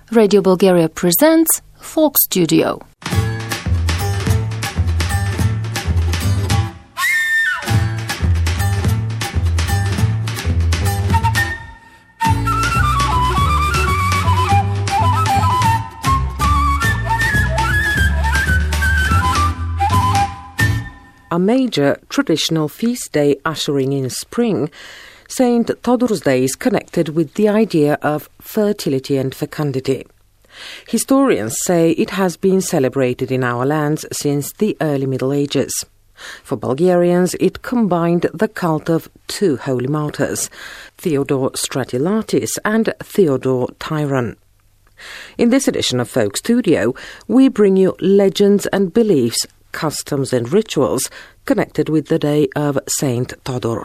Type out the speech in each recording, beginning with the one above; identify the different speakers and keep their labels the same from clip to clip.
Speaker 1: Radio Bulgaria presents Folk Studio.
Speaker 2: A major traditional feast day ushering in spring, St. Todor's Day is connected with the idea of fertility and fecundity. Historians say it has been celebrated in our lands since the early Middle Ages. For Bulgarians, it combined the cult of two holy martyrs, Theodore Stratilatis and Theodore Tyron. In this edition of Folk Studio, we bring you legends and beliefs, customs and rituals connected with the day of Saint Todor.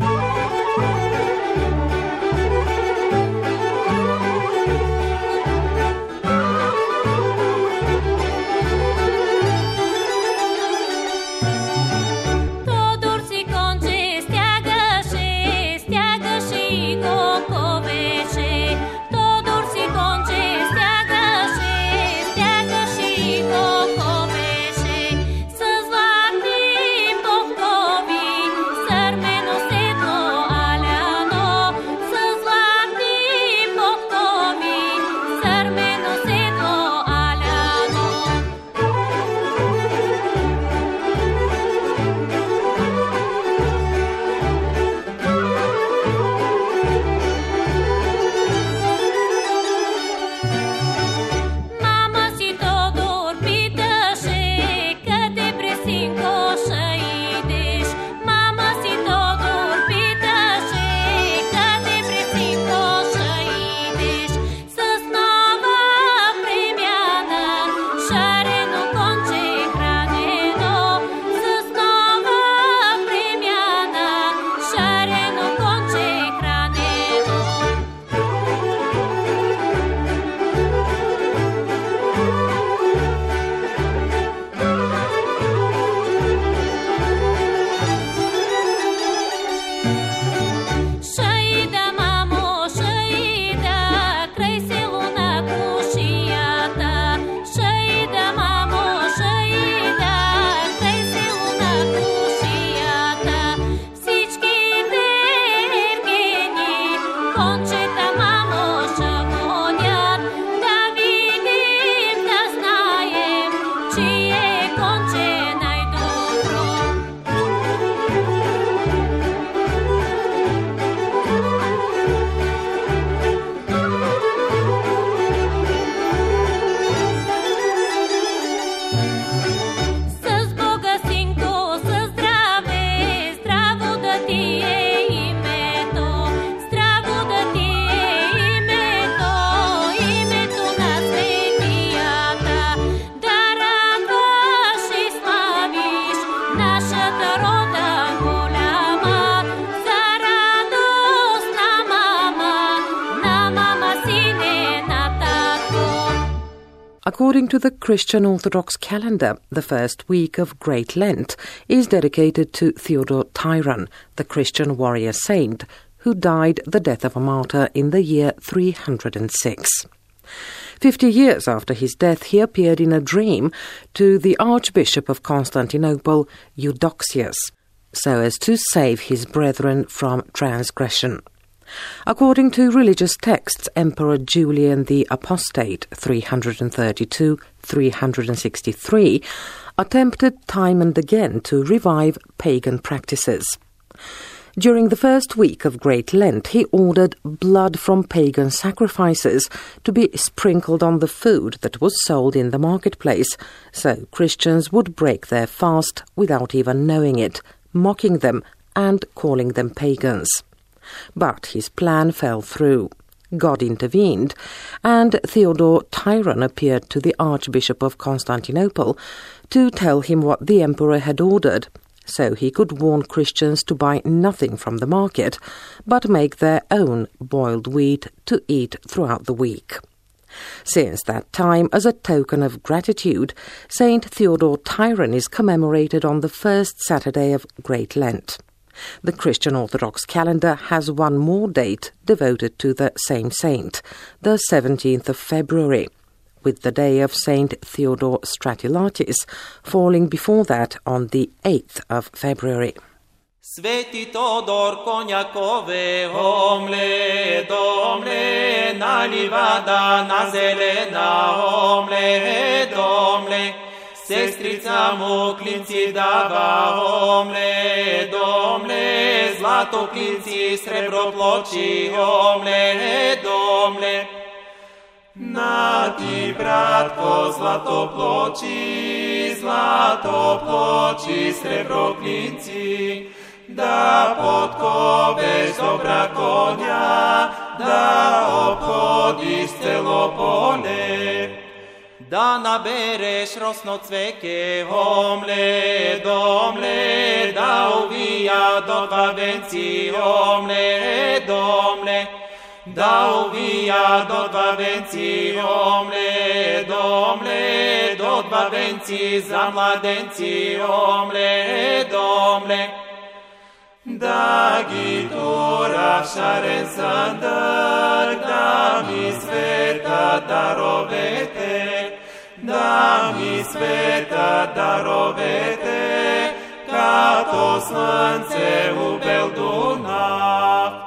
Speaker 2: According to the Christian Orthodox calendar, the first week of Great Lent is dedicated to Theodore Tyron, the Christian warrior saint, who died the death of a martyr in the year 306. 50 years after his death, he appeared in a dream to the Archbishop of Constantinople, Eudoxius, so as to save his brethren from transgression. According to religious texts, Emperor Julian the Apostate, 332-363, attempted time and again to revive pagan practices. During the first week of Great Lent, he ordered blood from pagan sacrifices to be sprinkled on the food that was sold in the marketplace, so Christians would break their fast without even knowing it, mocking them and calling them pagans. But his plan fell through. God intervened, and Theodore Tyron appeared to the Archbishop of Constantinople to tell him what the emperor had ordered, so he could warn Christians to buy nothing from the market, but make their own boiled wheat to eat throughout the week. Since that time, as a token of gratitude, Saint Theodore Tyron is commemorated on the first Saturday of Great Lent. The Christian Orthodox calendar has one more date devoted to the same saint, the 17th of February, with the day of Saint Theodore Stratilatis falling before that on the 8th of February.
Speaker 3: Sveti Todor konjakove, omle, domle, na livada, na zelena, omle, domle, sestrica mu klinci dava, omle, domle, zlato klinci, srebro ploči, omle, domle. Na ti, bratko, zlato ploči, srebro klinci, da potkoveš dobra konja, da obhodiš celo pole. Da nabereš rosno cveke, omle, domle, da uvija do dva venci, omle, domle, da uvija do dva venci, omle, domle, do dva venci za mladenci, omle, domle. Da gitura šaren sandak, da mi sveta darovete, kato slance u Belduna.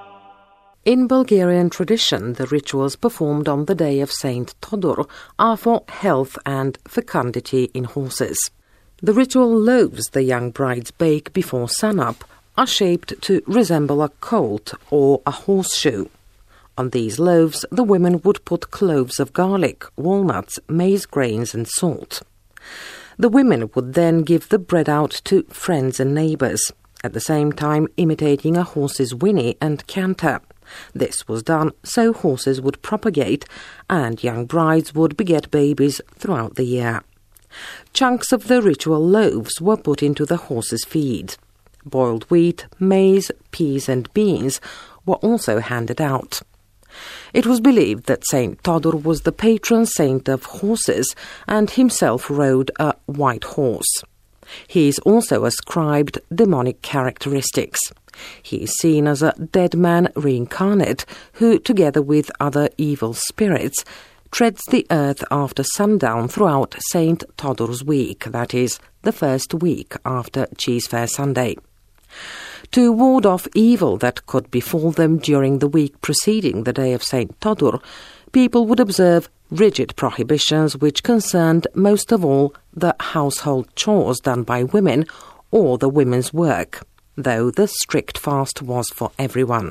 Speaker 2: In Bulgarian tradition, the rituals performed on the day of Saint Todor are for health and fecundity in horses. The ritual loaves the young brides bake before sunup are shaped to resemble a colt or a horseshoe. On these loaves, the women would put cloves of garlic, walnuts, maize grains and salt. The women would then give the bread out to friends and neighbours, at the same time imitating a horse's whinny and canter. This was done so horses would propagate and young brides would beget babies throughout the year. Chunks of the ritual loaves were put into the horses' feed. Boiled wheat, maize, peas and beans were also handed out. It was believed that Saint Todor was the patron saint of horses and himself rode a white horse. He is also ascribed demonic characteristics. He is seen as a dead man reincarnate who, together with other evil spirits, treads the earth after sundown throughout Saint Todor's week, that is, the first week after Cheese Fair Sunday. To ward off evil that could befall them during the week preceding the day of Saint Todor, people would observe rigid prohibitions which concerned most of all the household chores done by women or the women's work, though the strict fast was for everyone.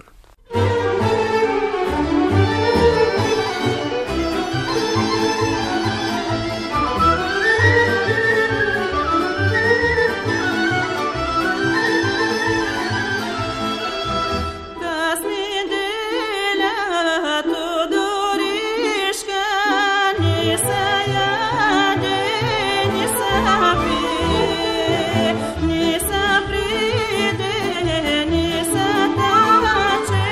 Speaker 4: Ni sa pride, ni sa tače,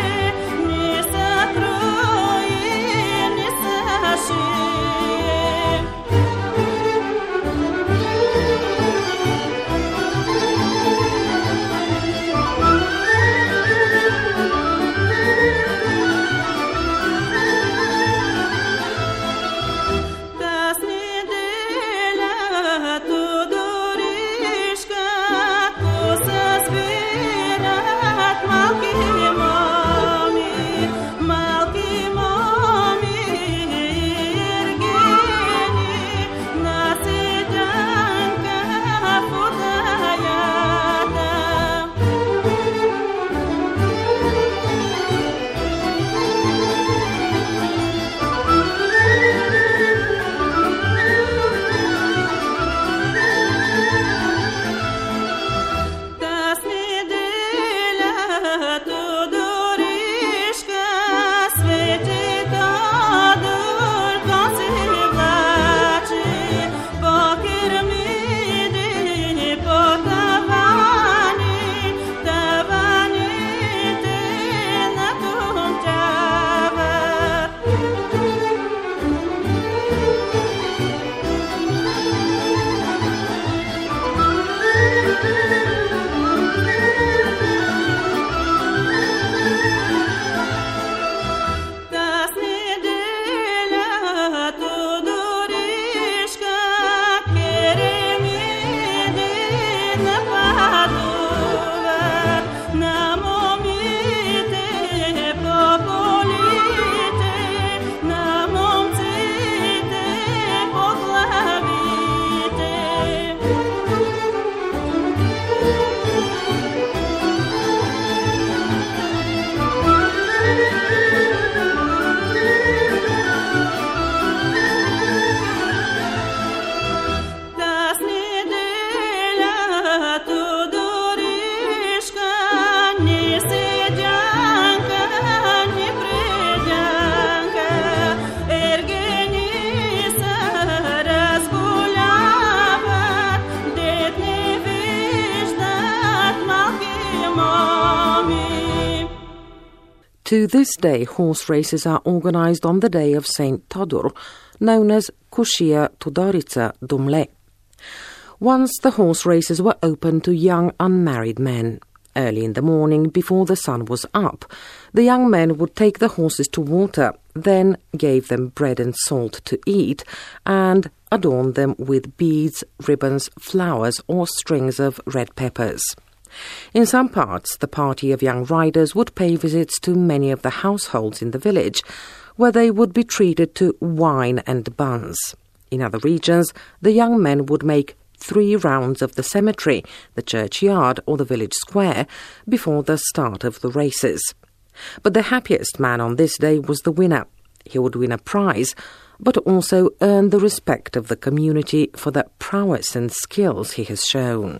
Speaker 2: To this day, horse races are organised on the day of Saint Todur, known as Kushia Tudorica Dumle. Once the horse races were open to young unmarried men. Early in the morning, before the sun was up, the young men would take the horses to water, then gave them bread and salt to eat, and adorned them with beads, ribbons, flowers, or strings of red peppers. In some parts, the party of young riders would pay visits to many of the households in the village, where they would be treated to wine and buns. In other regions, the young men would make 3 rounds of the cemetery, the churchyard, or the village square before the start of the races. But the happiest man on this day was the winner. He would win a prize, but also earn the respect of the community for the prowess and skills he has shown.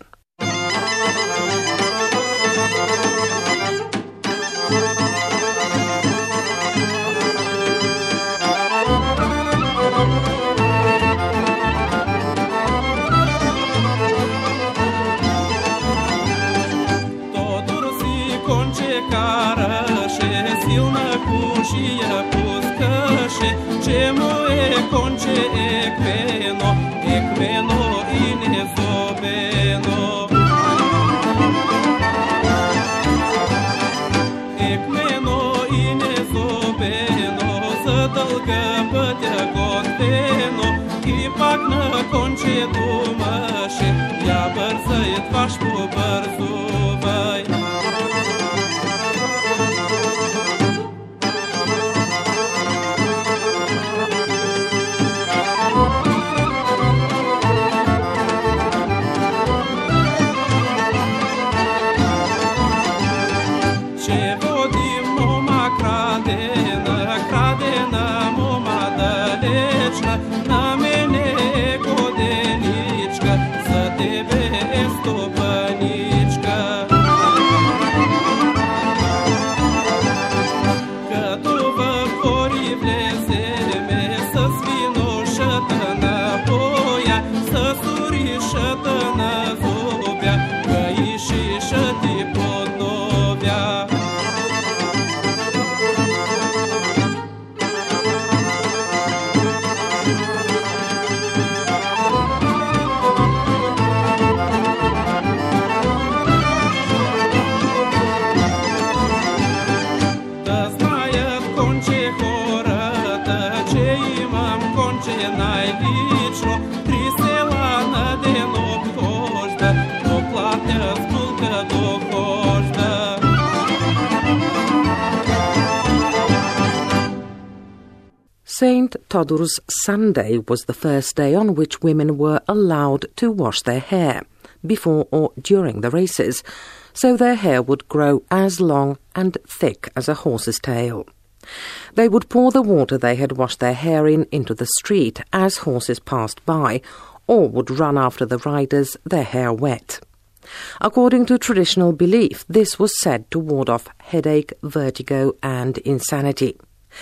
Speaker 2: Saint Todur's Sunday was the first day on which women were allowed to wash their hair, before or during the races, so their hair would grow as long and thick as a horse's tail. They would pour the water they had washed their hair in into the street as horses passed by, or would run after the riders, their hair wet. According to traditional belief, this was said to ward off headache, vertigo, and insanity.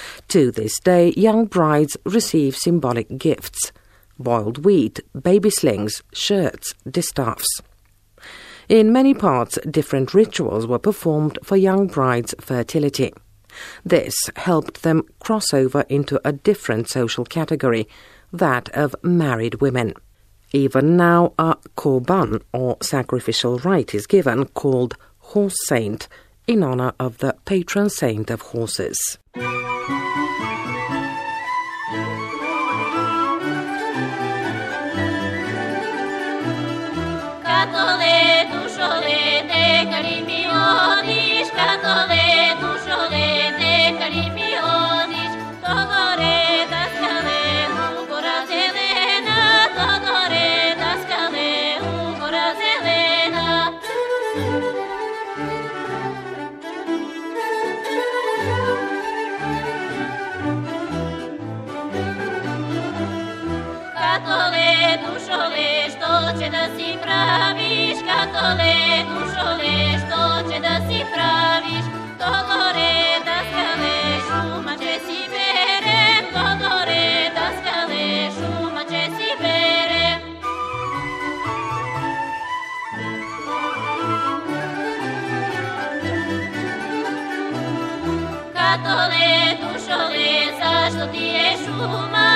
Speaker 2: To this day, young brides receive symbolic gifts: boiled wheat, baby slings, shirts, distaffs. In many parts, different rituals were performed for young brides' fertility. This helped them cross over into a different social category, that of married women. Even now, a korban, or sacrificial rite, is given, called horse saint, in honor of the patron saint of horses.
Speaker 4: Uma